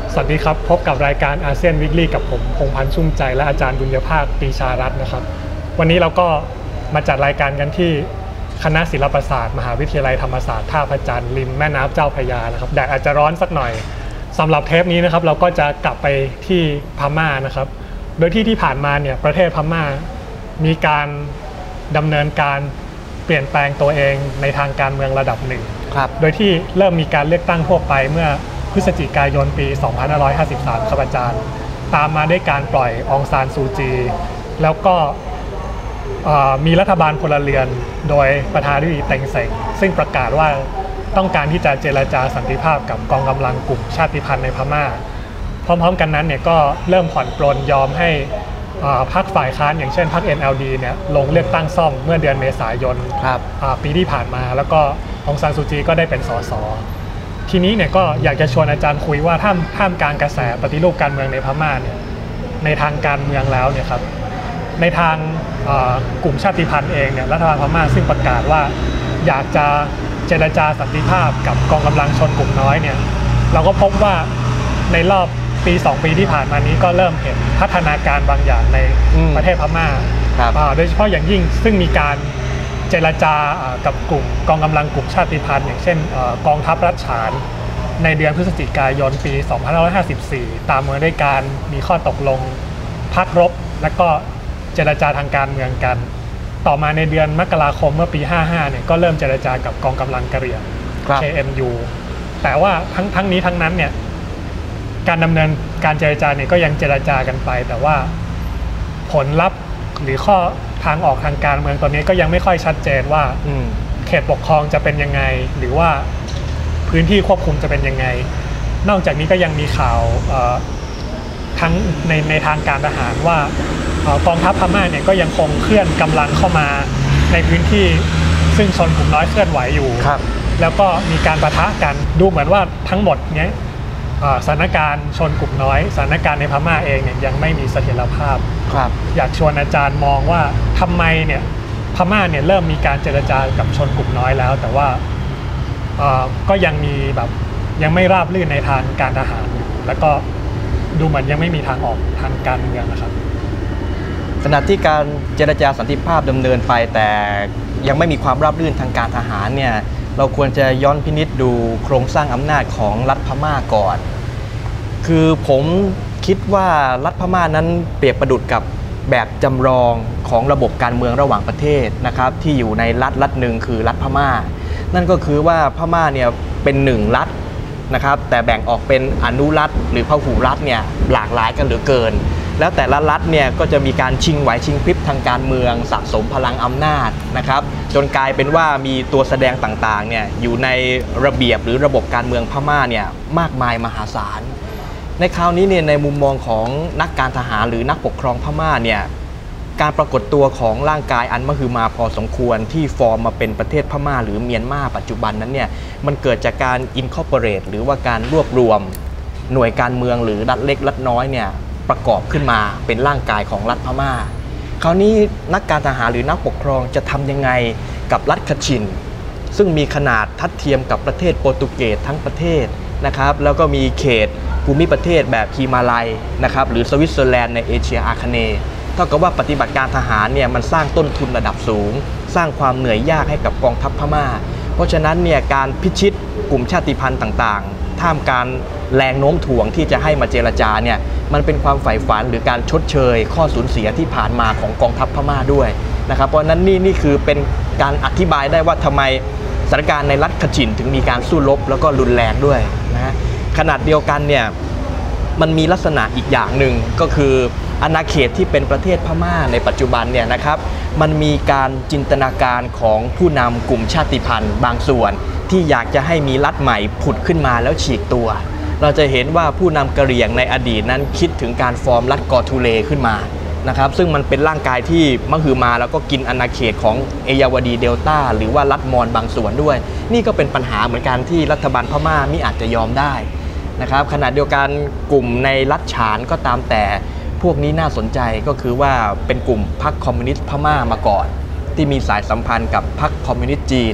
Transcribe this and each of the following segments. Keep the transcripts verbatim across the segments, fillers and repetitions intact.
สวัสดีครับพบกับรายการอาเซียนวิกฤตกับผมพงษ์พันธ์ชุ่มใจและอาจารย์บุญญภาคปรีชารัตน์นะครับวันนี้เราก็มาจัดรายการกันที่คณะศิลปศาสตร์มหาวิทยาลัยธรรมศาสตร์ท่าพระจันทร์ริมแม่น้ำเจ้าพระยานะครับแดดอาจจะร้อนสักหน่อยสำหรับเทปนี้นะครับเราก็จะกลับไปที่พม่านะครับโดยที่ที่ผ่านมาเนี่ยประเทศพม่ามีการดำเนินการเปลี่ยนแปลงตัวเองในทางการเมืองระดับหนึ่งโดยที่เริ่มมีการเลือกตั้งทั่วไปเมื่อพฤศจิกายนปี สองพันห้าร้อยห้าสิบสาม ครับอาจารย์ตามมาด้วยการปล่อยองซานซูจีแล้วก็มีรัฐบาลพลเรือนโดยประธานาธิบดีเต็งเซ็งซึ่งประกาศว่าต้องการที่จะเจรจาสันติภาพกับกองกำลังกลุ่มชาติพันธุ์ในพม่าพร้อมๆกันนั้นเนี่ยก็เริ่มผ่อนปลนยอมให้พรรคฝ่ายค้านอย่างเช่นพรรค เอ็น แอล ดี เนี่ยลงเลือกตั้งซ่อมเมื่อเดือนเมษายนปีที่ผ่านมาแล้วก็องซานซูจีก็ได้เป็นสสทีนี้เนี่ยก็อยากจะชวนอาจารย์คุยว่าท่ามท่ามกลางกระแสปฏิรูปการเมืองในพม่าเนี่ยในทางการเมืองแล้วเนี่ยครับในทางกลุ่มชาติพันธุ์เองเนี่ยรัฐบาลพม่าซึ่งประกาศว่าอยากจะเจรจาสันติภาพกับกองกำลังชนกลุ่มน้อยเนี่ยเราก็พบว่าในรอบปีสองปีที่ผ่านมานี้ก็เริ่มเห็นพัฒนาการบางอย่างในประเทศพม่าโดยเฉพาะอย่างยิ่งซึ่งมีการเจรจากับกลุ่มกองกำลังกลุ่มชาติพันธุ์อย่างเช่นกองทัพรัฐฉานในเดือนพฤศจิกายนปี สองพันห้าร้อยห้าสิบสี่ ตามมาด้วยการมีข้อตกลงพักรบและก็เจรจาทางการเมืองกันต่อมาในเดือนมกราคมเมื่อปีห้าสิบห้าเนี่ยก็เริ่มเจรจากับกองกำลังกะเหรี่ยง เค เอ็ม ยู แต่ว่าทั้งทั้งนี้ทั้งนั้นเนี่ยการดำเนินการเจรจาเนี่ยก็ยังเจรจากันไปแต่ว่าผลลัพธ์หรือข้อทางออกทางการเมืองตอนนี้ก็ยังไม่ค่อยชัดเจนว่าเขตปกครองจะเป็นยังไงหรือว่าพื้นที่ควบคุมจะเป็นยังไงนอกจากนี้ก็ยังมีข่าวทั้งในในทางการทหารว่ากองทัพพม่าเนี่ยก็ยังคงเคลื่อนกำลังเข้ามาในพื้นที่ซึ่งชนกลุ่มน้อยเคลื่อนไหวอยู่แล้วก็มีการปะทะกันดูเหมือนว่าทั้งหมดเนี้ยสถานการณ์ชนกลุ่มน้อยสถานการณ์ในพม่าเองเนี่ยยังไม่มีเสถียรภาพอยากชวนอาจารย์มองว่าทำไมเนี่ยพม่าเนี่ยเริ่มมีการเจรจากับชนกลุ่มน้อยแล้วแต่ว่าก็ยังมีแบบยังไม่ราบรื่นในทางการทหารแล้วก็ดูเหมือนยังไม่มีทางออกทางการเมืองนะครับขณะที่การเจรจาสันติภาพดำเนินไปแต่ยังไม่มีความราบรื่นทางการทหารเนี่ยเราควรจะย้อนพินิจดูโครงสร้างอำนาจของรัฐพม่าก่อนคือผมคิดว่ารัฐพม่านั้นเปรียบประดุจกับแบบจำลองของระบบการเมืองระหว่างประเทศนะครับที่อยู่ในรัฐรัฐหนึ่งคือรัฐพม่านั่นก็คือว่าพม่าเนี่ยเป็นหนึ่งรัฐนะครับแต่แบ่งออกเป็นอนุรัฐหรือพหุรัฐเนี่ยหลากหลายกันเหลือเกินแล้วแต่ละรัฐเนี่ยก็จะมีการชิงไหวชิงพริบทางการเมืองสะสมพลังอำนาจนะครับจนกลายเป็นว่ามีตัวแสดงต่างๆเนี่ยอยู่ในระเบียบหรือระบบการเมืองพม่าเนี่ยมากมายมหาศาลในคราวนี้เนี่ยในมุมมองของนักการทหารหรือนักปกครองพม่าเนี่ยการปรากฏตัวของร่างกายอันมหึมาพอสมควรที่ฟอร์มมาเป็นประเทศพม่าหรือเมียนมาปัจจุบันนั้นเนี่ยมันเกิดจากการอินคอร์ปอเรตหรือว่าการรวบรวมหน่วยการเมืองหรือรัฐเล็กรัฐน้อยเนี่ยประกอบขึ้นมาเป็นร่างกายของรัฐพม่าคราวนี้นักการทหารหรือนักปกครองจะทำยังไงกับรัฐคชินซึ่งมีขนาดทัดเทียมกับประเทศโปรตุเกสทั้งประเทศนะครับแล้วก็มีเขตภูมิประเทศแบบฮิมาลัยนะครับหรือสวิตเซอร์แลนด์ในเอเชียอาคเนย์เท่ากับว่าปฏิบัติการทหารเนี่ยมันสร้างต้นทุนระดับสูงสร้างความเหนื่อยยากให้กับกองทัพพม่าเพราะฉะนั้นเนี่ยการพิชิตกลุ่มชาติพันธุ์ต่างๆท่ามกลางแรงโน้มถ่วงที่จะให้มาเจรจาเนี่ยมันเป็นความใฝ่ฝันหรือการชดเชยข้อสูญเสียที่ผ่านมาของกองทัพพม่าด้วยนะครับเพราะนั้นนี่นี่คือเป็นการอธิบายได้ว่าทำไมสถานการณ์ในรัฐคชินถึงมีการสู้รบแล้วก็รุนแรงด้วยนะขนาดเดียวกันเนี่ยมันมีลักษณะอีกอย่างหนึ่งก็คืออาณาเขตที่เป็นประเทศพม่าในปัจจุบันเนี่ยนะครับมันมีการจินตนาการของผู้นำกลุ่มชาติพันธุ์บางส่วนที่อยากจะให้มีรัฐใหม่ผุดขึ้นมาแล้วฉีกตัวเราจะเห็นว่าผู้นำกะเหรี่ยงในอดีตนั้นคิดถึงการฟอร์มรัฐกอทูเลขึ้นมานะครับซึ่งมันเป็นร่างกายที่มหึมาแล้วก็กินอาณาเขตของเอยาวดีเดลต้าหรือว่ารัฐมอญบางส่วนด้วยนี่ก็เป็นปัญหาเหมือนกันที่รัฐบาลพม่ามิอาจจะยอมได้นะครับขณะเดียวกันกลุ่มในรัฐฉานก็ตามแต่พวกนี้น่าสนใจก็คือว่าเป็นกลุ่มพรรคคอมมิวนิสต์พม่ามาก่อนที่มีสายสัมพันธ์กับพรรคคอมมิวนิสต์จีน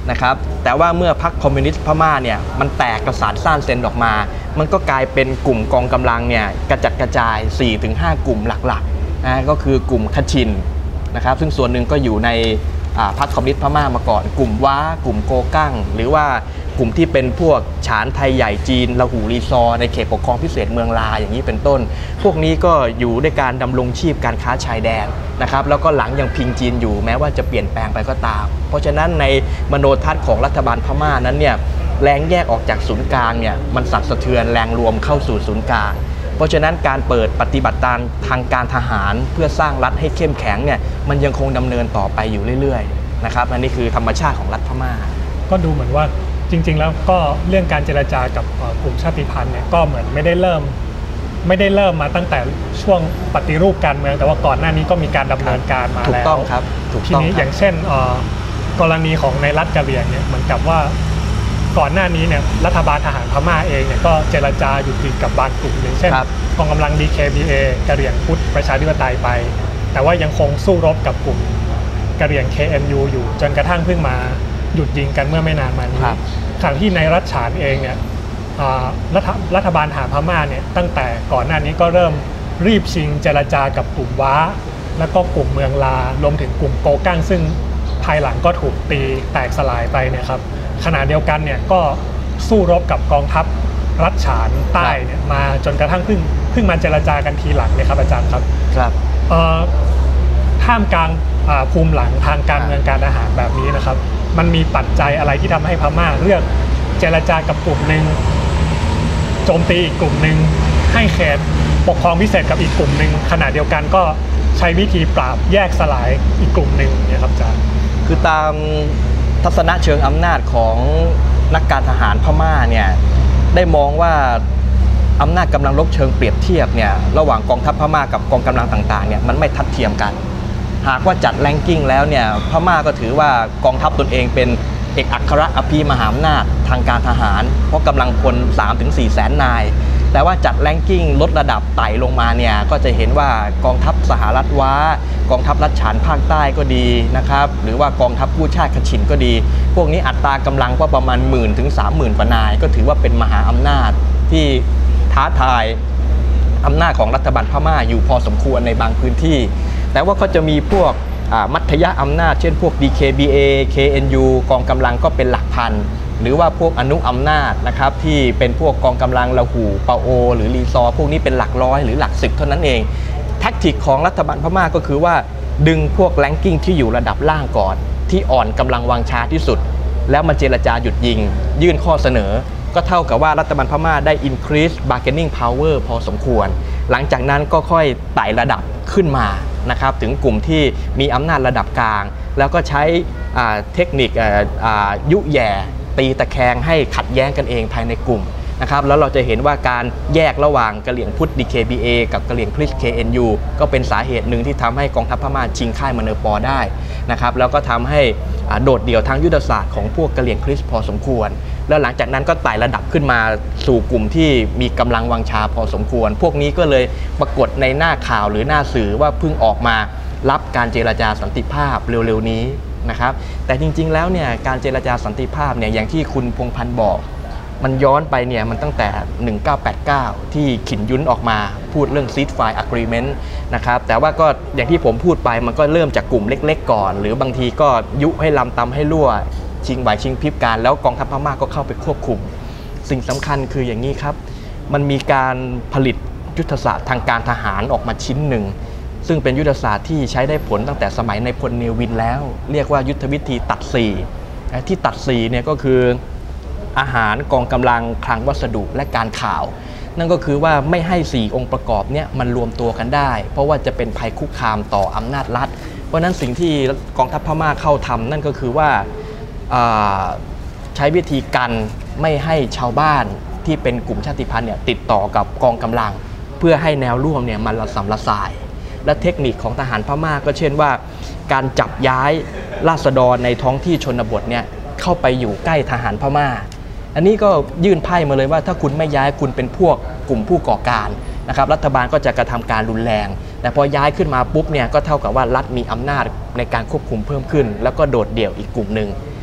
นะครับแต่ว่าเมื่อพรรคคอมมิวนิสต์พม่าเนี่ยมันแตกกระสานซ่านเซนออกมามันก็กลายเป็นกลุ่มกองกำลังเนี่ยกระจัดกระจาย สี่ถึงห้า กลุ่มหลักๆนะก็คือกลุ่มคชินนะครับซึ่งส่วนหนึ่งก็อยู่ในพรรคคอมมิวนิสต์พม่ามาก่อนกลุ่มว้ากลุ่มโกกั้งหรือว่ากลุ่มที่เป็นพวกฉานไทยใหญ่จีนละหูรีซอในเขตปกครองพิเศษเมืองลาอย่างนี้เป็นต้นพวกนี้ก็อยู่ด้วยการดำรงชีพการค้าชายแดนนะครับแล้วก็หลังยังพิงจีนอยู่แม้ว่าจะเปลี่ยนแปลงไปก็ตามเพราะฉะนั้นในมโนทัศน์ของรัฐบาลพม่านั้นเนี่ยแรงแยกออกจากศูนย์กลางเนี่ยมันสั่นสะเทือนแรงรวมเข้าสู่ศูนย์กลางเพราะฉะนั้นการเปิดปฏิบัติการทางการทหารเพื่อสร้างรัฐให้เข้มแข็งเนี่ยมันยังคงดำเนินต่อไปอยู่เรื่อยๆนะครับอันนี้คือธรรมชาติของรัฐพม่าก็ดูเหมือนว่าจริงๆแล้วก็เรื่องการเจรจากับกลุ่มชาติพันธุ์เนี่ยก็เหมือนไม่ได้เริ่มไม่ได้เริ่มมาตั้งแต่ช่วงปฏิรูปการเมืองแต่ว่าก่อนหน้านี้ก็มีการดำเนินการมาแล้วถูกต้องครับทีนี้อย่างเช่นกรณีของในรัฐกะเหรี่ยงเนี่ยเหมือนกับว่าก่อนหน้านี้เนี่ยรัฐบาลทหารพม่าเองเนี่ยก็เจรจาหยุดยิงกับบางกลุ่มอย่างเช่นกองกำลัง ดี เค บี เอ กะเหรี่ยงพุทธประชาธิปไตยไปแต่ว่ายังคงสู้รบกับกลุ่มกะเหรี่ยง เค เอ็น ยู อยู่จนกระทั่งเพิ่งมาหยุดยิงกันเมื่อไม่นานมานี้ขณะที่ในรัฐฉานเองเนี่ยรัฐรัฐบาลทหารพม่าเนี่ยตั้งแต่ก่อนหน้านี้ก็เริ่มรีบชิงเจรจากับกลุ่มว้าแล้วก็กลุ่มเมืองลารวมถึงกลุ่มโกกั้งซึ่งภายหลังก็ถูกตีแตกสลายไปเนี่ยครับขณะเดียวกันเนี่ยก็สู้รบกับกองทัพรัฐฉานใต้เนี่ยมาจนกระทั่งเพิ่งเพิ่งมาเจรจากันทีหลังเนี่ยครับอาจารย์ครับครับท่ามกลางภูมิหลังทางการเมืองการทหารแบบนี้นะครับมันมีปัจจัยอะไรที่ทำให้พม่าเลือกเจรจากับกลุ่มหนึ่งโจมตีอีกกลุ่มหนึ่งให้เขตปกครองพิเศษกับอีกกลุ่มหนึ่งขณะเดียวกันก็ใช้วิธีปราบแยกสลายอีกกลุ่มหนึ่งเนี่ยครับอาจารย์คือตามทัศนะเชิงอำนาจของนักการทหารพม่าเนี่ยได้มองว่าอำนาจกำลังรบเชิงเปรียบเทียบเนี่ยระหว่างกองทัพพม่ากับกองกำลังต่างๆเนี่ยมันไม่ทัดเทียมกันหากว่าจัดแรงกิ้งแล้วเนี่ยพม่าก็ถือว่ากองทัพตนเองเป็นเอกอัครอภิมหาอำนาจทางการทหารเพราะกำลังพล สามถึงสี่ แสนนายแต่ว่าจัดแรงกิ้งลดระดับไต่ลงมาเนี่ยก็จะเห็นว่ากองทัพสหรัฐว้ากองทัพรัฐฉานภาคใต้ก็ดีนะครับหรือว่ากองทัพกู้ชาติคชินก็ดีพวกนี้อัตรากำลังก็ประมาณหมื่นถึงสามหมื่นกว่านายก็ถือว่าเป็นมหาอำนาจที่ท้าทายอำนาจของรัฐบาลพม่าอยู่พอสมควรในบางพื้นที่แต่ว่าก็จะมีพวกมัธยอำนาจเช่นพวก ดี เค บี เอ เค เอ็น ยู กองกำลังก็เป็นหลักพันหรือว่าพวกอนุอำนาจนะครับที่เป็นพวกกองกำลังละหูเปาโอหรือรีซอพวกนี้เป็นหลักร้อยหรือหลักสิบเท่านั้นเองแท็กติกของรัฐบาลพม่าก็คือว่าดึงพวกแรงกิ้งที่อยู่ระดับล่างก่อนที่อ่อนกำลังวังชาที่สุดแล้วมาเจรจาหยุดยิงยื่นข้อเสนอก็เท่ากับว่ารัฐบาลพม่าได้ increase bargaining power พอสมควรหลังจากนั้นก็ค่อยไต่ระดับขึ้นมานะครับถึงกลุ่มที่มีอำนาจระดับกลางแล้วก็ใช้เทคนิคยุแย่ตีตะแคงให้ขัดแย้งกันเองภายในกลุ่มนะครับแล้วเราจะเห็นว่าการแยกระหว่างกะเหรี่ยงพุทธ ดี เค บี เอ กับกะเหรี่ยงคริสต์ เค เอ็น ยู ก็เป็นสาเหตุหนึ่งที่ทำให้กองทัพพม่าชิงค่ายมะเนอปอได้นะครับแล้วก็ทำให้โดดเดี่ยวทางยุทธศาสตร์ของพวกกะเหรี่ยงคริสต์พอสมควรแล้วหลังจากนั้นก็ไต่ระดับขึ้นมาสู่กลุ่มที่มีกำลังวังชาพอสมควรพวกนี้ก็เลยปรากฏในหน้าข่าวหรือหน้าสื่อว่าเพิ่งออกมารับการเจรจาสันติภาพเร็วๆนี้นะครับแต่จริงๆแล้วเนี่ยการเจรจาสันติภาพเนี่ยอย่างที่คุณพงษ์พันธ์บอกมันย้อนไปเนี่ยมันตั้งแต่หนึ่งเก้าแปดเก้าที่ขินยุ้นออกมาพูดเรื่อง ceasefire agreement นะครับแต่ว่าก็อย่างที่ผมพูดไปมันก็เริ่มจากกลุ่มเล็กๆก่อนหรือบางทีก็ยุให้ลำตำให้รั่วชิงไหวชิงพริบการแล้วกองทัพพม่าก็เข้าไปควบคุมสิ่งสำคัญคืออย่างนี้ครับมันมีการผลิตยุทธศาสตร์ทางการทหารออกมาชิ้นหนึ่งซึ่งเป็นยุทธศาสตร์ที่ใช้ได้ผลตั้งแต่สมัยในพลเนวินแล้วเรียกว่ายุทธวิธีตัดสี่ที่ตัดสี่เนี่ยก็คืออาหารกองกำลังคลังวัสดุและการข่าวนั่นก็คือว่าไม่ให้สี่องค์ประกอบเนี่ยมันรวมตัวกันได้เพราะว่าจะเป็นภัยคุกคามต่ออำนาจรัฐเพราะนั้นสิ่งที่กองทัพพม่าเข้าทำนั่นก็คือว่าใช้วิธีกันไม่ให้ชาวบ้านที่เป็นกลุ่มชาติพันธุ์เนี่ยติดต่อกับกองกำลังเพื่อให้แนวร่วมเนี่ยมันระสำระสายและเทคนิคของทหารพม่าก็เช่นว่าการจับย้ายราษฎรในท้องที่ชนบทเนี่ยเข้าไปอยู่ใกล้ทหารพม่าอันนี้ก็ยื่นไพ่มาเลยว่าถ้าคุณไม่ย้ายคุณเป็นพวกกลุ่มผู้ก่อการนะครับรัฐบาลก็จะกระทำการรุนแรงแต่พอย้ายขึ้นมาปุ๊บเนี่ยก็เท่ากับว่ารัฐมีอำนาจในการควบคุมเพิ่มขึ้นแล้วก็โดดเดี่ยวอีกกลุ่มหนึ่ง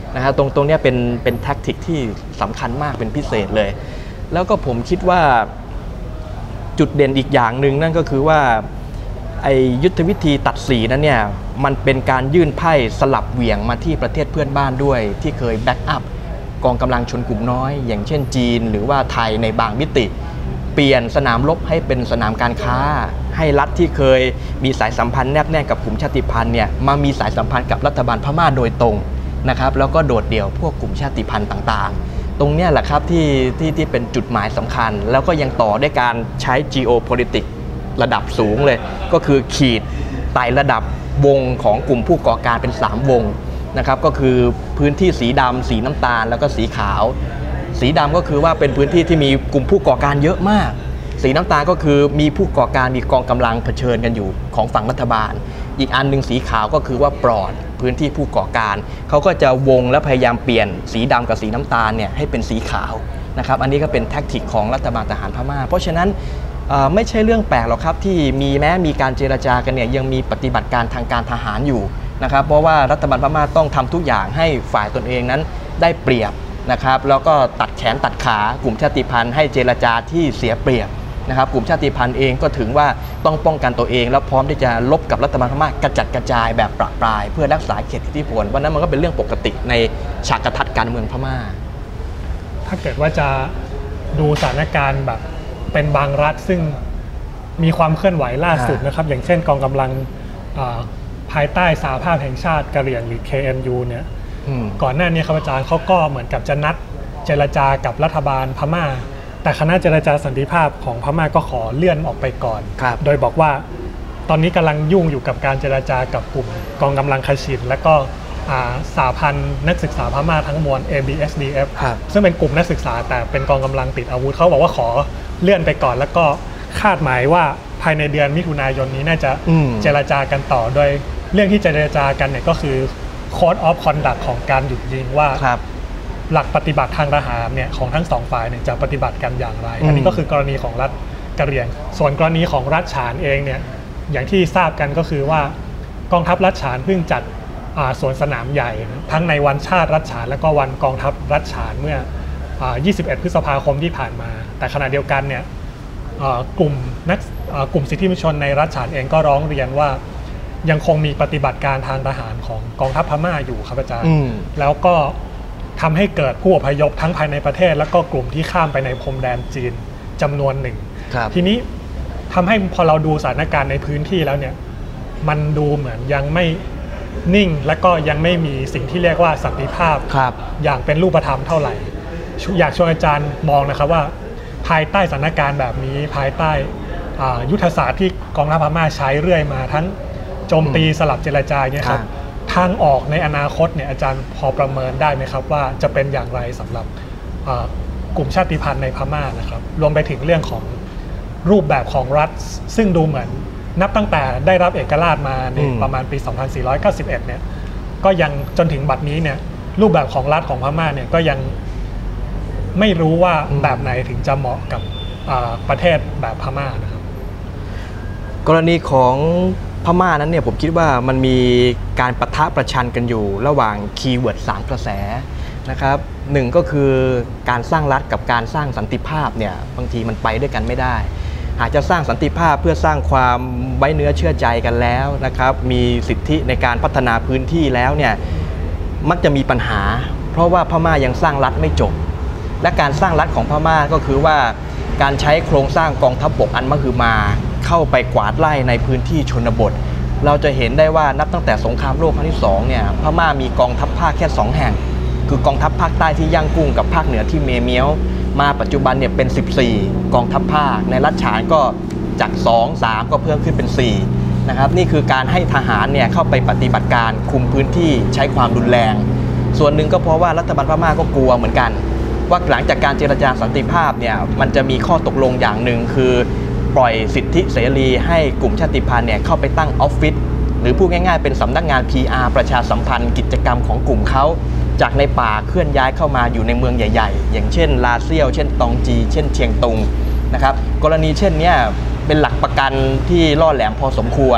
นะฮะตรงตรงนี้เป็นเป็นแท็กติกที่สำคัญมากเป็นพิเศษเลยแล้วก็ผมคิดว่าจุดเด่นอีกอย่างหนึ่งนั่นก็คือว่าไอ้ยุทธวิธีตัดสีนั้นเนี่ยมันเป็นการยื่นไพ่สลับเหวี่ยงมาที่ประเทศเพื่อนบ้านด้วยที่เคยแบ็กอัพกองกำลังชนกลุ่มน้อยอย่างเช่นจีนหรือว่าไทยในบางมิติเปลี่ยนสนามรบให้เป็นสนามการค้าให้รัฐที่เคยมีสายสัมพันธ์แนบแน่นกับกลุ่มชาติพันธุ์เนี่ยมามีสายสัมพันธ์กับรัฐบาลพม่าโดยตรงนะครับแล้วก็โดดเดี่ยวพวกกลุ่มชาติพันธุ์ต่างๆตรงนี้แหละครับที่ที่ที่เป็นจุดหมายสำคัญแล้วก็ยังต่อด้วยการใช้ geopolitics ระดับสูงเลยก็คือขีดไต่ระดับวงของกลุ่มผู้ก่อการเป็นสามวงนะครับก็คือพื้นที่สีดำสีน้ำตาลแล้วก็สีขาวสีดำก็คือว่าเป็นพื้นที่ที่มีกลุ่มผู้ก่อการเยอะมากสีน้ำตาลก็คือมีผู้ก่อการมีกองกำลังเผชิญกันอยู่ของฝั่งรัฐบาลอีกอันหนึ่งสีขาวก็คือว่าปลอดพื้นที่ผู้ก่อการเขาก็จะวงและพยายามเปลี่ยนสีดำกับสีน้ำตาลเนี่ยให้เป็นสีขาวนะครับอันนี้ก็เป็นแท็กติกของรัฐบาลทหารพม่าเพราะฉะนั้นไม่ใช่เรื่องแปลกหรอกครับที่มีแม้มีการเจรจากันเนี่ยยังมีปฏิบัติการทางการทหารอยู่นะครับเพราะว่ารัฐบาลพม่าต้องทำทุกอย่างให้ฝ่ายตนเองนั้นได้เปรียบนะครับแล้วก็ตัดแขนตัดขากลุ่มชาติพันธุ์ให้เจรจาที่เสียเปรียบนะครับกลุ่มชาติพันธุ์เองก็ถึงว่าต้องป้องกันตัวเองแล้วพร้อมที่จะลบกับรัฐบาลพม่ากระจัดกระจายแบบประปรายเพื่อรักษาเขตอิทธิพลวันนั้นมันก็เป็นเรื่องปกติในฉากทัศน์การเมืองพม่าถ้าเกิดว่าจะดูสถานการณ์แบบเป็นบางรัฐซึ่งมีความเคลื่อนไหวล่าสุดนะครับอย่างเช่นกองกำลังภายใต้สหภาพแห่งชาติกะเหรี่ยงหรือ เค เอ็น ยู เนี่ยก่อนหน้านี้ครับอาจารย์เขาก็เหมือนกับจะนัดเจรจากับรัฐบาลพม่าแต่คณะเจรจาสันติภาพของพม่าก็ขอเลื่อนออกไปก่อนโดยบอกว่าตอนนี้กำลังยุ่งอยู่กับการเจรจากับกลุ่มกองกำลังคชินและก็สหพันธ์นักศึกษาพม่าทั้งมวล เอ บี เอส ดี เอฟ ซึ่งเป็นกลุ่มนักศึกษาแต่เป็นกองกำลังติดอาวุธเขาบอกว่าขอเลื่อนไปก่อนแล้วก็คาดหมายว่าภายในเดือนมิถุนายนนี้น่าจะเจรจากันต่อโดยเรื่องที่เจรจากันเนี่ยก็คือ Code of Conduct ของการหยุดยิงว่าหลักปฏิบัติทางทหารเนี่ยของทั้งสองฝ่ายเนี่ยจะปฏิบัติกันอย่างไรอันนี้ก็คือกรณีของรัฐกะเหรี่ยงส่วนกรณีของรัฐฉานเองเนี่ยอย่างที่ทราบกันก็คือว่ากองทัพรัฐฉานเพิ่งจัดสวนสนามใหญ่ทั้งในวันชาติรัฐฉานและก็วันกองทัพรัฐฉานเมื่อยี่สิบเอ็ดพฤษภาคมที่ผ่านมาแต่ขณะเดียวกันเนี่ยกลุ่มนักกลุ่มสิทธิมนุษยชนในรัฐฉานเองก็ร้องเรียนว่ายังคงมีปฏิบัติการทางทหารของกองทัพพม่าอยู่ครับอาจารย์แล้วก็ทำให้เกิดผู้อพยพทั้งภายในประเทศแล้วก็กลุ่มที่ข้ามไปในพรมแดนจีนจำนวนหนึ่งทีนี้ทำให้พอเราดูสถานการณ์ในพื้นที่แล้วเนี่ยมันดูเหมือนยังไม่นิ่งและก็ยังไม่มีสิ่งที่เรียกว่าสันติภาพอย่างเป็นรูปธรรมเท่าไหร่อยากชวนอาจารย์มองนะครับว่าภายใต้สถานการณ์แบบนี้ภายใต้ยุทธศาสตร์ที่กองทัพพม่าใช้เรื่อยมาทั้งโจมตีสลับเจรจาเนี่ยครับทางออกในอนาคตเนี่ยอาจารย์พอประเมินได้ไหมครับว่าจะเป็นอย่างไรสำหรับกลุ่มชาติพันธุ์ในพม่านะครับรวมไปถึงเรื่องของรูปแบบของรัฐซึ่งดูเหมือนนับตั้งแต่ได้รับเอกราชมาในประมาณปีสองพันสี่ร้อยเก้าสิบเอ็ดเนี่ยก็ยังจนถึงบัดนี้เนี่ยรูปแบบของรัฐของพม่าเนี่ยก็ยังไม่รู้ว่าแบบไหนถึงจะเหมาะกับประเทศแบบพม่านะครับกรณีของพม่านั้นเนี่ยผมคิดว่ามันมีการปะทะประชันกันอยู่ระหว่างคีย์เวิร์ดสามกระแสนะครับหนึ่งก็คือการสร้างรัฐกับการสร้างสันติภาพเนี่ยบางทีมันไปด้วยกันไม่ได้หากจะสร้างสันติภาพเพื่อสร้างความไว้เนื้อเชื่อใจกันแล้วนะครับมีสิทธิในการพัฒนาพื้นที่แล้วเนี่ยมักจะมีปัญหาเพราะว่าพม่ายังสร้างรัฐไม่จบและการสร้างรัฐของพม่าก็คือว่าการใช้โครงสร้างกองทัพบกอันมหึมาเข้าไปกวาดไล่ในพื้นที่ชนบทเราจะเห็นได้ว่านับตั้งแต่สงครามโลกครั้งที่สองเนี่ยพม่ามีกองทัพภาคแค่สองแห่งคือกองทัพภาคใต้ที่ย่างกุ้งกับภาคเหนือที่เมเมียวมาปัจจุบันเนี่ยเป็นสิบสี่กองทัพภาคในรัฐฉานก็จากสอง สามก็เพิ่มขึ้นเป็นสี่นะครับนี่คือการให้ทหารเนี่ยเข้าไปปฏิบัติการคุมพื้นที่ใช้ความรุนแรงส่วนหนึ่งก็เพราะว่ารัฐบาลพม่าก็กลัวเหมือนกันว่าหลังจากการเจรจาสันติภาพเนี่ยมันจะมีข้อตกลงอย่างหนึ่งคือปล่อยสิทธิเสรีให้กลุ่มชาติพันธุ์เนี่ยเข้าไปตั้งออฟฟิศหรือพูดง่ายๆเป็นสำนักงาน พี อาร์ ประชาสัมพันธ์กิจกรรมของกลุ่มเขาจากในป่าเคลื่อนย้ายเข้ามาอยู่ในเมืองใหญ่ๆอย่างเช่นลาเซียวเช่นตองจีเช่นเชียงตุงนะครับกรณีเช่นนี้เป็นหลักประกันที่ล่อแหลมพอสมควร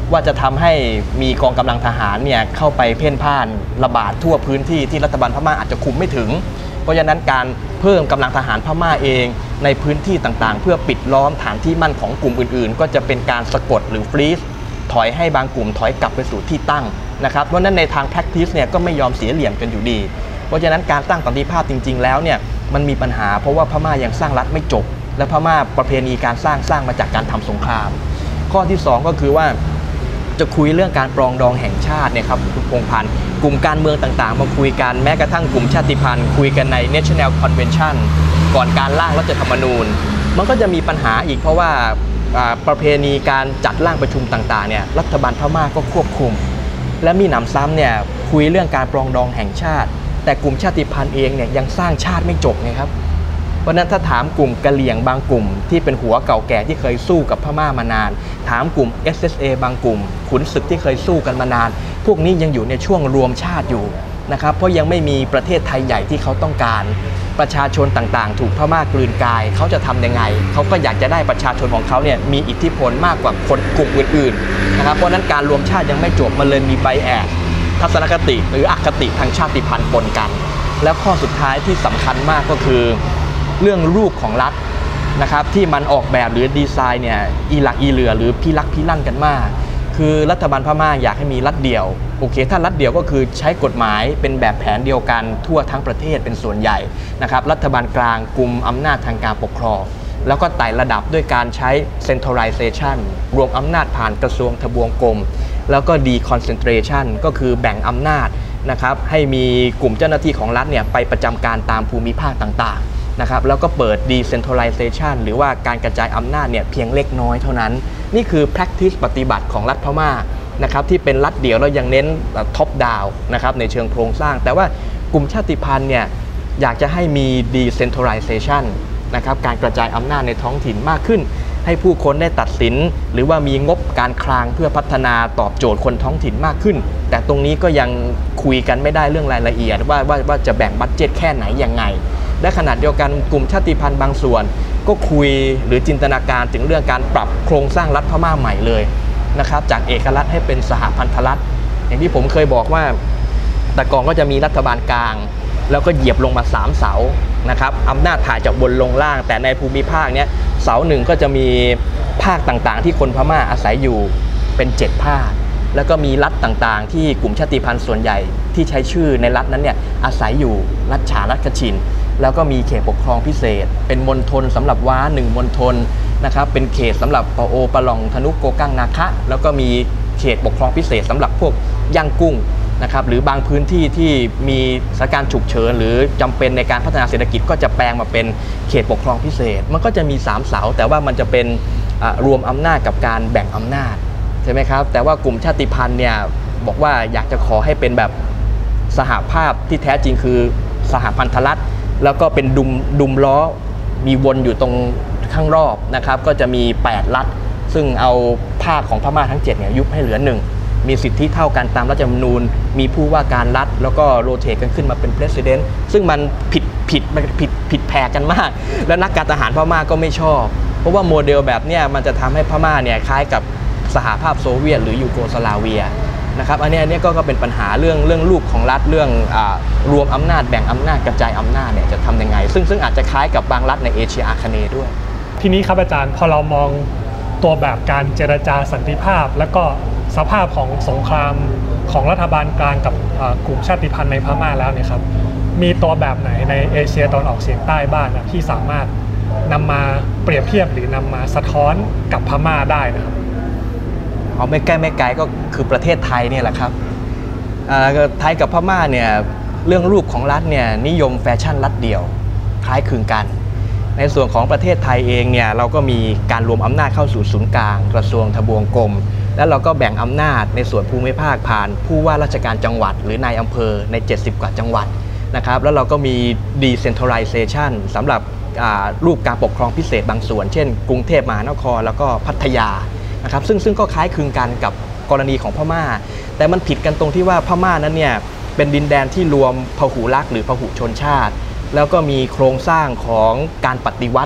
ว่าจะทำให้มีกองกำลังทหารเนี่ยเข้าไปเพ่นพ่านระบาดทั่วพื้นที่ที่รัฐบาลพม่าอาจจะคุมไม่ถึงเพราะฉะนั้นการเพิ่มกำลังทหารพม่าเองในพื้นที่ต่างๆเพื่อปิดล้อมฐานที่มั่นของกลุ่มอื่นๆก็จะเป็นการสะกดหรือฟรีซถอยให้บางกลุ่มถอยกลับไปสู่ที่ตั้งนะครับเพราะฉะนั้นในทาง practice เนี่ยก็ไม่ยอมเสียเหลี่ยมกันอยู่ดีเพราะฉะนั้นการตั้งสันติภาพจริงๆแล้วเนี่ยมันมีปัญหาเพราะว่าพม่ายังสร้างรัฐไม่จบและพม่าประเพณีการสร้างสร้างมาจากการทำสงครามข้อที่สองก็คือว่าจะคุยเรื่องการปรองดองแห่งชาติเนี่ยครับคุณพงษ์พันธ์กลุ่มการเมืองต่างๆมาคุยกันแม้กระทั่งกลุ่มชาติพันธุ์คุยกันใน National Convention ก่อนการร่างรัฐธรรมนูญมันก็จะมีปัญหาอีกเพราะว่าประเพณีการจัดร่างประชุมต่างๆเนี่ยรัฐบาลพม่าก็ควบคุมและมีหนำซ้ำเนี่ยคุยเรื่องการปรองดองแห่งชาติแต่กลุ่มชาติพันธุ์เองเนี่ยยังสร้างชาติไม่จบไงครับเพราะนั้นถ้าถามกลุ่มกะเหรี่ยงบางกลุ่มที่เป็นหัวเก่าแก่ที่เคยสู้กับพม่ามานานถามกลุ่ม เอส เอส เอ บางกลุ่มขุนศึกที่เคยสู้กันมานานพวกนี้ยังอยู่ในช่วงรวมชาติอยู่นะครับเพราะยังไม่มีประเทศไทยใหญ่ที่เขาต้องการประชาชนต่างๆถูกพม่ากลืนกายเขาจะทำยังไงเขาก็อยากจะได้ประชาชนของเขาเนี่ยมีอิทธิพลมากกว่าคนกลุ่มอื่นๆนะครับเพราะนั้นการรวมชาติยังไม่จบมันเลยมีไบแอสทัศนคติหรืออคติทางชาติพันธุ์ปนกันแล้วข้อสุดท้ายที่สำคัญมากก็คือเรื่องรูปของรัฐนะครับที่มันออกแบบหรือดีไซน์เนี่ยอีหลักอีเหลือหรือพิลักพิลั่นกันมากคือรัฐบาลพม่าอยากให้มีรัฐเดี่ยวโอเคถ้ารัฐเดี่ยวก็คือใช้กฎหมายเป็นแบบแผนเดียวกันทั่วทั้งประเทศเป็นส่วนใหญ่นะครับรัฐบาลกลางกุมอำนาจทางการปกครองแล้วก็ไต่ระดับด้วยการใช้ centralization รวมอำนาจผ่านกระทรวงทบวงกรมแล้วก็ deconcentration ก็คือแบ่งอำนาจนะครับให้มีกลุ่มเจ้าหน้าที่ของรัฐเนี่ยไปประจำการตามภูมิภาคต่างๆนะครับแล้วก็เปิด decentralization หรือว่าการกระจายอำนาจเนี่ยเพียงเล็กน้อยเท่านั้นนี่คือ practice ปฏิบัติของรัฐพม่านะครับที่เป็นรัฐเดี่ยวแล้วยังเน้น top down นะครับในเชิงโครงสร้างแต่ว่ากลุ่มชาติพันธุ์เนี่ยอยากจะให้มี decentralization นะครับการกระจายอำนาจในท้องถิ่นมากขึ้นให้ผู้คนได้ตัดสินหรือว่ามีงบการคลังเพื่อพัฒนาตอบโจทย์คนท้องถิ่นมากขึ้นแต่ตรงนี้ก็ยังคุยกันไม่ได้เรื่องรายละเอียดว่าว่าว่าจะแบ่งบัดเจ็ตแค่ไหนยังไงและขณะเดียวกันกลุ่มชาติพันธุ์บางส่วนก็คุยหรือจินตนาการถึงเรื่องการปรับโครงสร้างรัฐพม่าใหม่เลยนะครับจากเอกรัฐให้เป็นสหพันธรัฐอย่างที่ผมเคยบอกว่าแต่ก่อนก็จะมีรัฐบาลกลางแล้วก็เหยียบลงมาสามเสานะครับอำนาจถ่ายจากบนลงล่างแต่ในภูมิภาคเนี้ยเสาหนึ่งก็จะมีภาคต่างๆที่คนพม่าอาศัยอยู่เป็นเจ็ดภาคแล้วก็มีรัฐต่างๆที่กลุ่มชาติพันธุ์ส่วนใหญ่ที่ใช้ชื่อในรัฐนั้นเนี่ยอาศัยอยู่รัฐฉารัฐคชินแล้วก็มีเขตปกครองพิเศษเป็นมณฑลสำหรับว้าหนึ่งมณฑลนะครับเป็นเขตสำหรับปะโอปะหลองธนุโกกังนาคะแล้วก็มีเขตปกครองพิเศษสำหรับพวกย่างกุ้งนะครับหรือบางพื้นที่ที่มีสถานการณ์ฉุกเฉินหรือจำเป็นในการพัฒนาเศรษฐกิจก็จะแปลงมาเป็นเขตปกครองพิเศษมันก็จะมีสามเสาแต่ว่ามันจะเป็นรวมอำนาจกับการแบ่งอำนาจใช่ไหมครับแต่ว่ากลุ่มชาติพันธุ์เนี่ยบอกว่าอยากจะขอให้เป็นแบบสหภาพที่แท้จริงคือสหพันธรัฐแล้วก็เป็นดุมดุมล้อมีวนอยู่ตรงข้างรอบนะครับก็จะมีแปดรัฐซึ่งเอาภาคของพม่าทั้งเจ็ดเนี่ยยุบให้เหลือหนึ่งมีสิทธิเท่ากันตามรัฐธรรมนูญมีผู้ว่าการรัฐแล้วก็โรเตทกันขึ้นมาเป็น president ซึ่งมันผิดผิดมันผิดผิดแผกกันมากแล้วนักการทหารพม่าก็ไม่ชอบเพราะว่าโมเดลแบบเนี้ยมันจะทำให้พม่าเนี่ยคล้ายกับสหภาพโซเวียตหรือยูโกสลาเวียนะครับอันนี้อันนี้ก็ก็เป็นปัญหาเรื่องเรื่องรูปของรัฐเรื่องอ่ารวมอำนาจแบ่งอำนาจกระจายอำนาจเนี่ยจะทำยังไงซึ่งซึ่งอาจจะคล้ายกับบางรัฐในเอเชียอาคเนย์ด้วยทีนี้ครับอาจารย์พอเรามองตัวแบบการเจรจาสันติภาพแล้วก็สภาพของสงครามของรัฐบาลกลางกับกลุ่มชาติพันธุ์ในพม่าแล้วเนี่ยครับมีตัวแบบไหนในเอเชียตะวันออกเฉียงใต้บ้างนะที่สามารถนำมาเปรียบเทียบหรือนำมาสะท้อนกับพม่าได้นะครับเอาไม่ใกล้ไม่ไกลก็คือประเทศไทยเนี่ยแหละครับไทยกับพม่าเนี่ยเรื่องรูปของรัฐเนี่ยนิยมแฟชั่นรัฐเดี่ยวคล้ายคลึงกันในส่วนของประเทศไทยเองเนี่ยเราก็มีการรวมอำนาจเข้าสู่ศูนย์กลางกระทรวงทบวงกรมแล้วเราก็แบ่งอำนาจในส่วนภูมิภาคผ่านผู้ว่าราชการจังหวัดหรือนายอำเภอในเจ็ดสิบกว่าจังหวัดนะครับแล้วเราก็มี decentralization สำหรับรูปการปกครองพิเศษบางส่วนเช่นกรุงเทพมหานครแล้วก็พัทยานะครับซึ่งซึ่งก็คล้ายคลึงกันกับกรณีของพม่าแต่มันผิดกันตรงที่ว่าพม่านั้นเนี่ยเป็นดินแดนที่รวมพหุรักษ์หรือพหุชนชาติแล้วก็มีโครงสร้างของการปฏิวัติ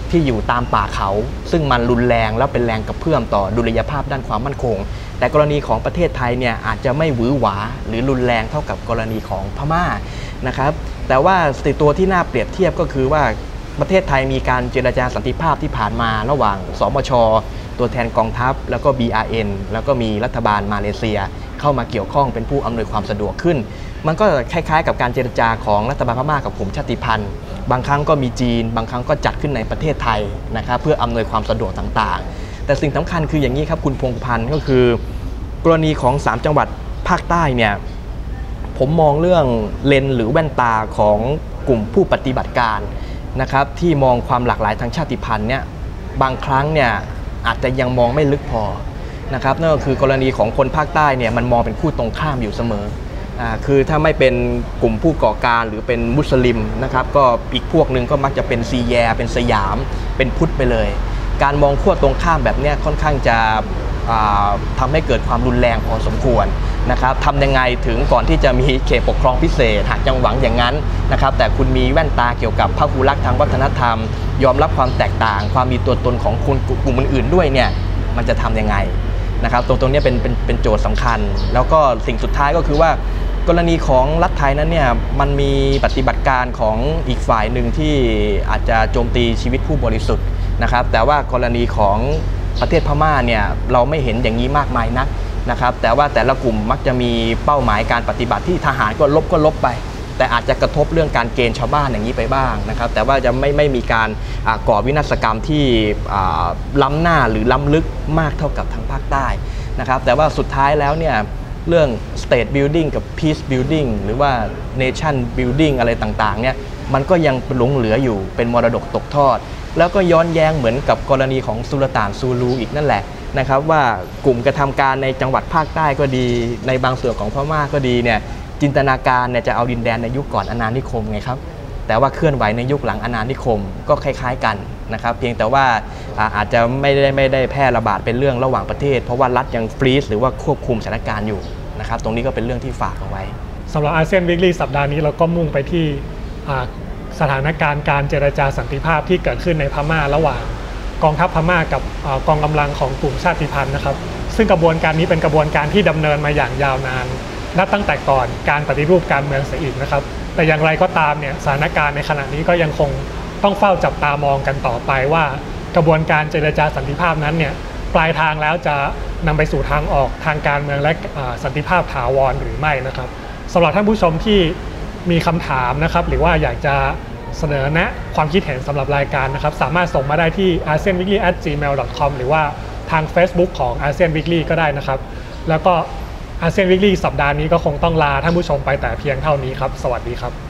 ที่อยู่ตามป่าเขาซึ่งมันรุนแรงแล้วเป็นแรงกระเพื่อมต่อดุลยภาพด้านความมั่นคงแต่กรณีของประเทศไทยเนี่ยอาจจะไม่หวือหวาหรือรุนแรงเท่ากับกรณีของพม่านะครับแต่ว่าตัวที่น่าเปรียบเทียบก็คือว่าประเทศไทยมีการเจรจาสันติภาพที่ผ่านมาระหว่างสมช.ตัวแทนกองทัพแล้วก็ บี อาร์ เอ็น แล้วก็มีรัฐบาลมาเลเซียเข้ามาเกี่ยวข้องเป็นผู้อำนวยความสะดวกขึ้นมันก็คล้ายๆกับการเจรจาของรัฐบาลพม่ากับกลุ่มชาติพันธุ์บางครั้งก็มีจีนบางครั้งก็จัดขึ้นในประเทศไทยนะครับเพื่ออำนวยความสะดวกต่างๆแต่สิ่งสำคัญคืออย่างนี้ครับคุณพงษ์พันธ์ก็คือกรณีของสามจังหวัดภาคใต้เนี่ยผมมองเรื่องเลนส์หรือแว่นตาของกลุ่มผู้ปฏิบัติการนะครับที่มองความหลากหลายทางชาติพันธุ์เนี่ยบางครั้งเนี่ยอาจจะยังมองไม่ลึกพอนะครับนั่นก็คือกรณีของคนภาคใต้เนี่ยมันมองเป็นคู่ตรงข้ามอยู่เสมออ่าคือถ้าไม่เป็นกลุ่มผู้ก่อการหรือเป็นมุสลิมนะครับก็อีกพวกหนึ่งก็มักจะเป็นซีแยเป็นสยามเป็นพุทธไปเลยการมองขั้วตรงข้ามแบบนี้ค่อนข้างจะทำให้เกิดความรุนแรงพอสมควรนะครับทำยังไงถึงก่อนที่จะมีเขตปกครองพิเศษหากจังหวังอย่างนั้นนะครับแต่คุณมีแว่นตาเกี่ยวกับพหุลักษณ์ทางวัฒนธรรมยอมรับความแตกต่างความมีตัวตนของคนกลุ่มอื่นๆด้วยเนี่ยมันจะทำยังไงนะครับตรงตรงนี้เป็นเป็นเป็นโจทย์สำคัญแล้วก็สิ่งสุดท้ายก็คือว่ากรณีของรัฐไทยนั้นเนี่ยมันมีปฏิบัติการของอีกฝ่ายหนึ่งที่อาจจะโจมตีชีวิตผู้บริสุทธิ์นะครับแต่ว่ากรณีของประเทศพม่าเนี่ยเราไม่เห็นอย่างนี้มากมายนักนะครับแต่ว่าแต่ละกลุ่มมักจะมีเป้าหมายการปฏิบัติที่ทหารก็ลบก็ลบไปแต่อาจจะกระทบเรื่องการเกณฑ์ชาวบ้านอย่างนี้ไปบ้างนะครับแต่ว่าจะไม่ไม่มีการก่อวินาศกรรมที่ล้ำหน้าหรือล้ำลึกมากเท่ากับทางภาคใต้นะครับแต่ว่าสุดท้ายแล้วเนี่ยเรื่อง state building กับ peace building หรือว่า nation building อะไรต่างๆเนี่ยมันก็ยังหลงเหลืออยู่เป็นมรดกตกทอดแล้วก็ย้อนแย้งเหมือนกับกรณีของสุลต่านซูลูอีกนั่นแหละนะครับว่ากลุ่มกระทำการในจังหวัดภาคใต้ก็ดีในบางส่วนของพม่าก็ดีเนี่ยจินตนาการเนี่ยจะเอาดินแดนในยุคก่อนอาณานิคมไงครับแต่ว่าเคลื่อนไหวในยุคหลังอาณานิคมก็คล้ายๆกันนะครับเพียงแต่ว่าอาจจะไม่ได้ไม่ได้แพร่ระบาดเป็นเรื่องระหว่างประเทศเพราะว่ารัฐยังฟรีซหรือว่าควบคุมสถานการณ์อยู่นะครับตรงนี้ก็เป็นเรื่องที่ฝากเอาไว้สำหรับอาเซียนวีคลี่สัปดาห์นี้เราก็มุ่งไปที่สถานการณ์การเจรจาสันติภาพที่เกิดขึ้นในพม่าระหว่างกองทัพพม่ากับกองกำลังของกลุ่มชาติพันธุ์นะครับซึ่งกระบวนการนี้เป็นกระบวนการที่ดำเนินมาอย่างยาวนานนับตั้งแต่ก่อนการปฏิรูปการเมืองเสียอีกนะครับแต่อย่างไรก็ตามเนี่ยสถานการณ์ในขณะนี้ก็ยังคงต้องเฝ้าจับตามองกันต่อไปว่ากระบวนการเจรจาสันติภาพนั้นเนี่ยปลายทางแล้วจะนำไปสู่ทางออกทางการเมืองและสันติภาพถาวรหรือไม่นะครับสำหรับท่านผู้ชมที่มีคำถามนะครับหรือว่าอยากจะเสนอแนะความคิดเห็นสำหรับรายการนะครับสามารถส่งมาได้ที่ อาเซียนวีคลี่ แอท จีเมล ดอท คอม หรือว่าทาง Facebook ของ อาเซียนวีคลี่ ก็ได้นะครับแล้วก็ อาเซียนวีคลี่ สัปดาห์นี้ก็คงต้องลาท่านผู้ชมไปแต่เพียงเท่านี้ครับสวัสดีครับ